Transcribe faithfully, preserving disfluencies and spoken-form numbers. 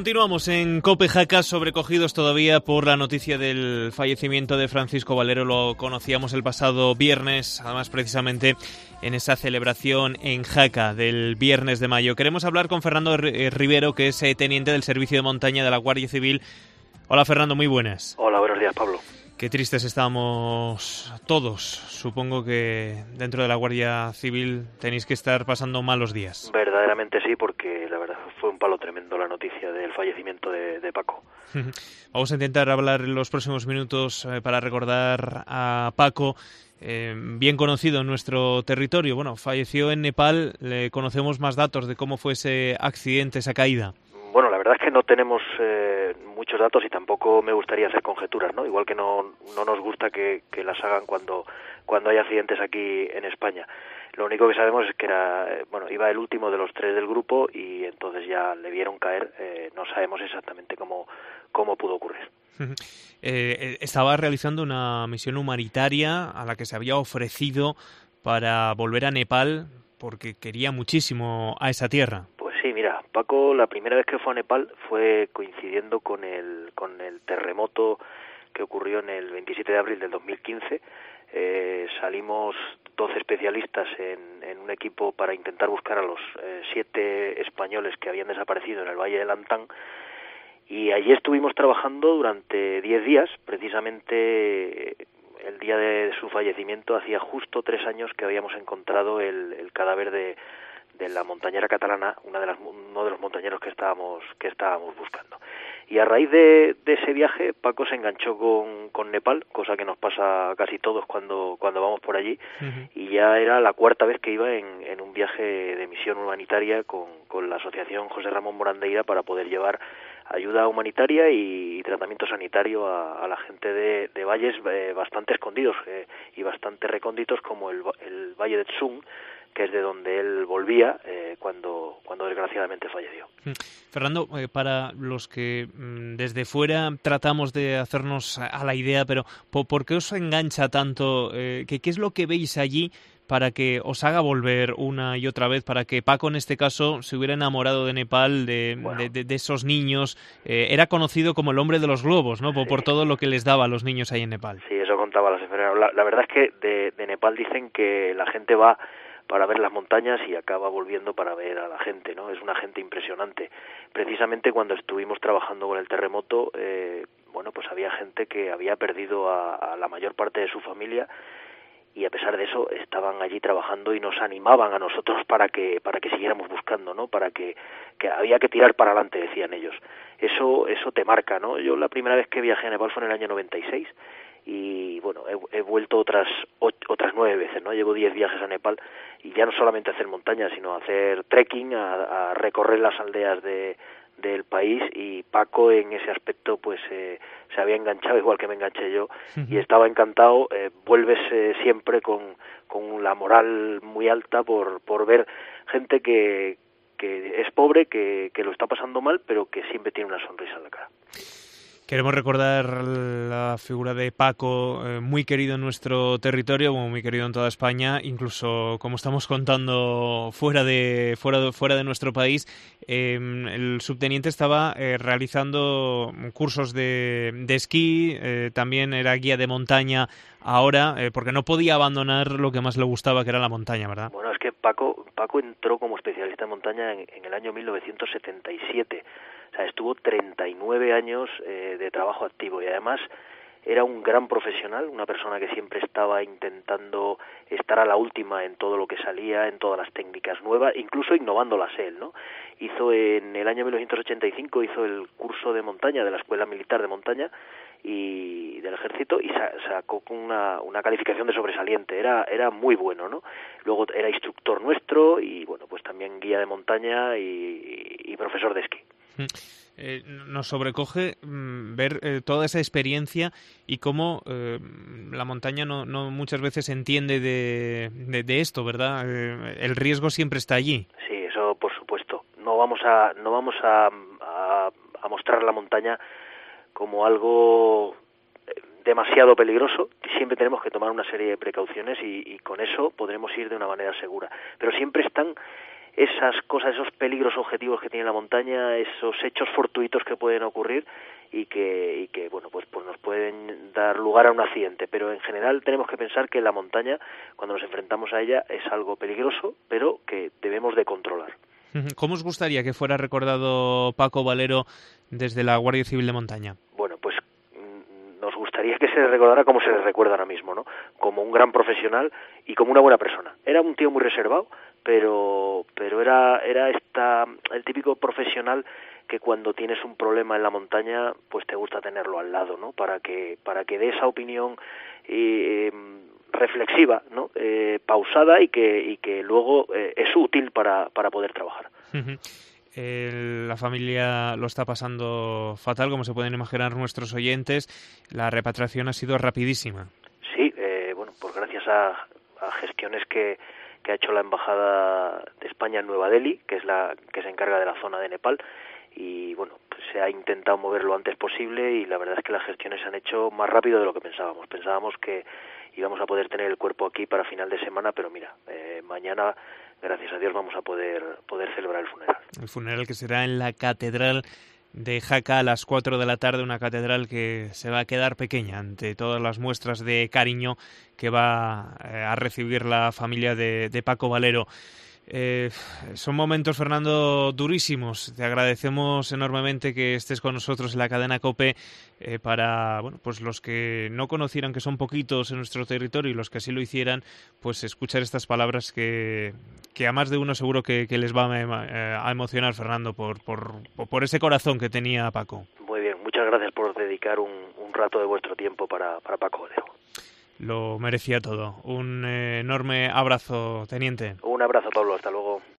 Continuamos en COPE Jaca, sobrecogidos todavía por la noticia del fallecimiento de Francisco Valero. Lo conocíamos el pasado viernes, además precisamente en esa celebración en Jaca del viernes de mayo. Queremos hablar con Fernando Rivero, que es teniente del Servicio de Montaña de la Guardia Civil. Hola Fernando, muy buenas. Hola, buenos días Pablo. Qué tristes estamos todos. Supongo que dentro de la Guardia Civil tenéis que estar pasando malos días. Verdaderamente sí, porque la verdad fue un palo tremendo la noticia del fallecimiento de, de Paco. Vamos a intentar hablar en los próximos minutos eh, para recordar a Paco, eh, bien conocido en nuestro territorio. Bueno, falleció en Nepal. Le conocemos más datos de cómo fue ese accidente, esa caída. Bueno, la verdad es que no tenemos eh, muchos datos y tampoco me gustaría hacer conjeturas, ¿no? Igual que no, no nos gusta que, que las hagan cuando, cuando hay accidentes aquí en España. Lo único que sabemos es que era, eh, bueno, iba el último de los tres del grupo y entonces ya le vieron caer. Eh, no sabemos exactamente cómo, cómo pudo ocurrir. eh, estaba realizando una misión humanitaria a la que se había ofrecido para volver a Nepal porque quería muchísimo a esa tierra. Pues sí, mira, Paco la primera vez que fue a Nepal fue coincidiendo con el con el terremoto que ocurrió en el veintisiete de abril del dos mil quince. Eh, salimos doce especialistas en, en un equipo para intentar buscar a los eh, siete españoles que habían desaparecido en el Valle de Lantán, y allí estuvimos trabajando durante diez días. Precisamente el día de su fallecimiento hacía justo tres años que habíamos encontrado el, el cadáver de de la montañera catalana, una de las, uno de los montañeros que estábamos que estábamos buscando. Y a raíz de, de ese viaje, Paco se enganchó con, con Nepal, cosa que nos pasa a casi todos cuando, cuando vamos por allí, uh-huh. Y ya era la cuarta vez que iba en, en un viaje de misión humanitaria con, con la asociación José Ramón Morandeira para poder llevar ayuda humanitaria y, y tratamiento sanitario a, a la gente de, de valles eh, bastante escondidos eh, y bastante recónditos, como el, el Valle de Tsung, que es de donde él volvía eh, cuando, cuando desgraciadamente falleció. Fernando, eh, para los que mmm, desde fuera tratamos de hacernos a la idea, pero ¿por, por qué os engancha tanto? Eh, ¿qué, ¿Qué es lo que veis allí para que os haga volver una y otra vez, para que Paco en este caso se hubiera enamorado de Nepal, de, bueno. de, de, de esos niños? Eh, era conocido como el hombre de los globos, ¿no? Por, sí. por todo lo que les daba a los niños ahí en Nepal. Sí, eso contaba las enfermeras. La, la verdad es que de, de Nepal dicen que la gente va para ver las montañas y acaba volviendo para ver a la gente, ¿no? Es una gente impresionante. Precisamente cuando estuvimos trabajando con el terremoto, eh, bueno, pues había gente que había perdido a, a la mayor parte de su familia, y a pesar de eso estaban allí trabajando y nos animaban a nosotros para que para que siguiéramos buscando, ¿no? Para que, que había que tirar para adelante, decían ellos. Eso eso te marca, ¿no? Yo la primera vez que viajé a Nepal fue en el año noventa y seis, y bueno, he, he vuelto otras ocho, otras nueve veces, ¿no? Llevo diez viajes a Nepal, y ya no solamente a hacer montañas, sino a hacer trekking, a, a recorrer las aldeas de del país, y Paco en ese aspecto pues eh, se había enganchado igual que me enganché yo, uh-huh. y estaba encantado. Eh, vuelves eh, siempre con, con la moral muy alta por, por ver gente que, que es pobre, que, que lo está pasando mal, pero que siempre tiene una sonrisa en la cara. Queremos recordar la figura de Paco, eh, muy querido en nuestro territorio, muy querido en toda España, incluso, como estamos contando, fuera de fuera de, fuera de nuestro país. Eh, el subteniente estaba eh, realizando cursos de, de esquí, eh, también era guía de montaña ahora, eh, porque no podía abandonar lo que más le gustaba, que era la montaña, ¿verdad? Bueno, es que Paco Paco entró como especialista en montaña en, en el año mil novecientos setenta y siete. O sea, estuvo treinta y nueve años eh, de trabajo activo, y además era un gran profesional, una persona que siempre estaba intentando estar a la última en todo lo que salía, en todas las técnicas nuevas, incluso innovándolas él, ¿no? Hizo en el año mil novecientos ochenta y cinco hizo el curso de montaña de la Escuela Militar de Montaña y del Ejército, y sacó con una, una calificación de sobresaliente. Era era muy bueno, ¿no? Luego era instructor nuestro y, bueno, pues también guía de montaña y, y profesor de esquí. Eh, nos sobrecoge mmm, ver eh, toda esa experiencia y cómo eh, la montaña no, no muchas veces se entiende de, de, de esto, ¿verdad? Eh, el riesgo siempre está allí. Sí, eso por supuesto. No vamos a no vamos a, a, a mostrar la montaña como algo demasiado peligroso. Siempre tenemos que tomar una serie de precauciones y, y con eso podremos ir de una manera segura. Pero siempre están esas cosas, esos peligros objetivos que tiene la montaña, esos hechos fortuitos que pueden ocurrir y que, y que bueno, pues, pues nos pueden dar lugar a un accidente. Pero en general tenemos que pensar que la montaña, cuando nos enfrentamos a ella, es algo peligroso, pero que debemos de controlar. ¿Cómo os gustaría que fuera recordado Paco Valero desde la Guardia Civil de Montaña? Bueno, pues nos gustaría que se le recordara como se le recuerda ahora mismo, ¿no? Como un gran profesional y como una buena persona. Era un tío muy reservado, pero pero era era esta el típico profesional que cuando tienes un problema en la montaña, pues te gusta tenerlo al lado, ¿no? Para que para que dé esa opinión eh, reflexiva, ¿no? Eh, pausada y que y que luego eh, es útil para para poder trabajar. Uh-huh. Eh, la familia lo está pasando fatal, como se pueden imaginar nuestros oyentes. La repatriación ha sido rapidísima. Sí, eh, bueno, pues gracias a, a gestiones que, que ha hecho la Embajada de España en Nueva Delhi, que es la que se encarga de la zona de Nepal, y bueno, pues se ha intentado mover lo antes posible y la verdad es que las gestiones se han hecho más rápido de lo que pensábamos. Pensábamos que íbamos a poder tener el cuerpo aquí para final de semana, pero mira, eh, mañana, gracias a Dios, vamos a poder poder celebrar el funeral. El funeral que será en la Catedral de Jaca a las cuatro de la tarde, una catedral que se va a quedar pequeña ante todas las muestras de cariño que va a recibir la familia de, de Paco Valero. Eh, son momentos, Fernando, durísimos. Te agradecemos enormemente que estés con nosotros en la cadena COPE eh, para, bueno, pues los que no conocieran, que son poquitos en nuestro territorio, y los que así lo hicieran, pues escuchar estas palabras que, que a más de uno seguro que, que les va a, a emocionar, Fernando, por, por, por ese corazón que tenía Paco. Muy bien, muchas gracias por dedicar un, un rato de vuestro tiempo para, para Paco Valero. Lo merecía todo. Un eh, enorme abrazo, teniente. Un abrazo, Pablo. Hasta luego.